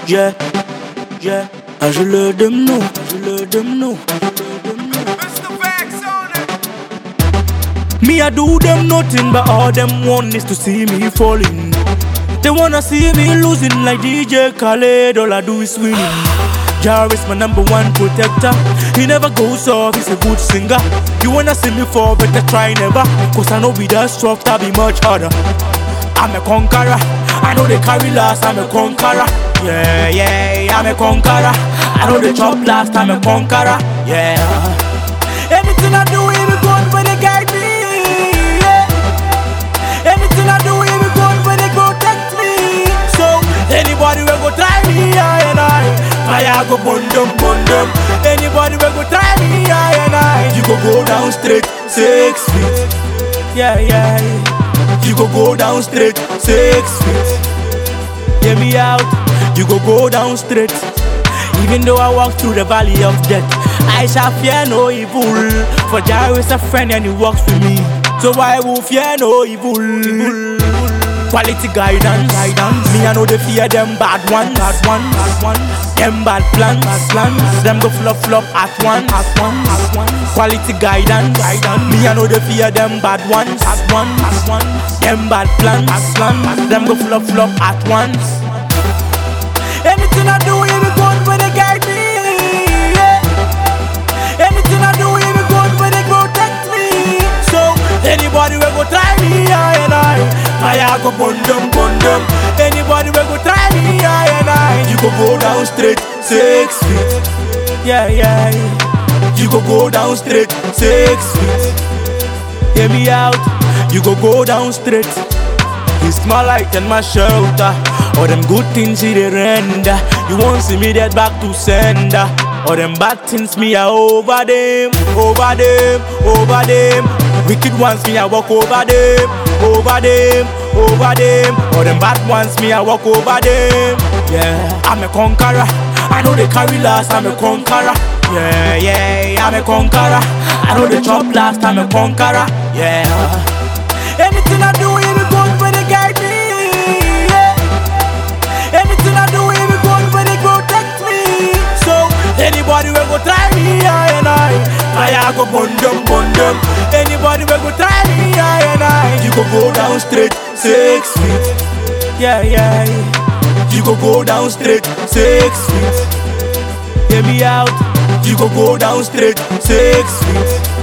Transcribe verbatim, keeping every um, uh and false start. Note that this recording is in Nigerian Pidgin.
yeah, yeah. And je let them know, je let them know. Me, I do them nothing, but all them want is to see me falling. They wanna see me losing like D J Khaled. All I do is winning. Jar is my number one protector. He never goes off, he's a good singer. You wanna see me fall, better try never. Cause I know with that soft, I'll be much harder. I'm a conqueror. I know they carry last, I'm a conqueror. Yeah, yeah, I'm a conqueror. I know they chop last, I'm a conqueror. Yeah. Anything I do, even good when they guide me. Anything I do, even good when they protect me. So, anybody will go try me, I and I Fire go burn them, burn them. Anybody will go try me, I and I You go go down straight, six feet. Yeah, yeah, you go go down straight, six feet. Hear me out, you go go down straight. Even though I walk through the valley of death, I shall fear no evil. For Jah is a friend and he walks with me, so I will fear no evil. evil. Quality guidance, guidance. Me I know they fear them bad ones, bad ones, bad ones. Them bad plans, bad plans. Them go flop flop at once, at once, at once. Quality guidance, guidance. Me I know they fear them bad ones, at once, at once. Them bad plans, bad plans. Them go flop flop at once. Anything I do, even good when they guide me. Yeah. Anything I do, even good when they protect me. So anybody will go try me, I and I Fire go burn them, burn them. Anybody will go try me, I and I You go go down straight, six feet. Yeah, yeah, you go go down straight, six feet. Hear me out, you go go down straight. He's my light and my shelter. All them good things he dey render. You won't see me dead back to sender. All them bad things me I over them, over them, over them. Wicked ones me I walk over them, over them, over them. All them bad ones me I walk over them. Yeah, I'm a conqueror. I know they carry last, I'm a conqueror. Yeah, yeah, I'm a conqueror. I know they chop last, I'm a conqueror. Yeah. Anything I do, even good when they guide me. Yeah. Anything I do, even good when they protect me. So anybody will go try me, I and I Fire go burn them, burn them. Anybody will go try me, I and I You go go down straight, six feet. Yeah, yeah, you go go down straight, six feet. Hear me out, you go go down straight, six feet.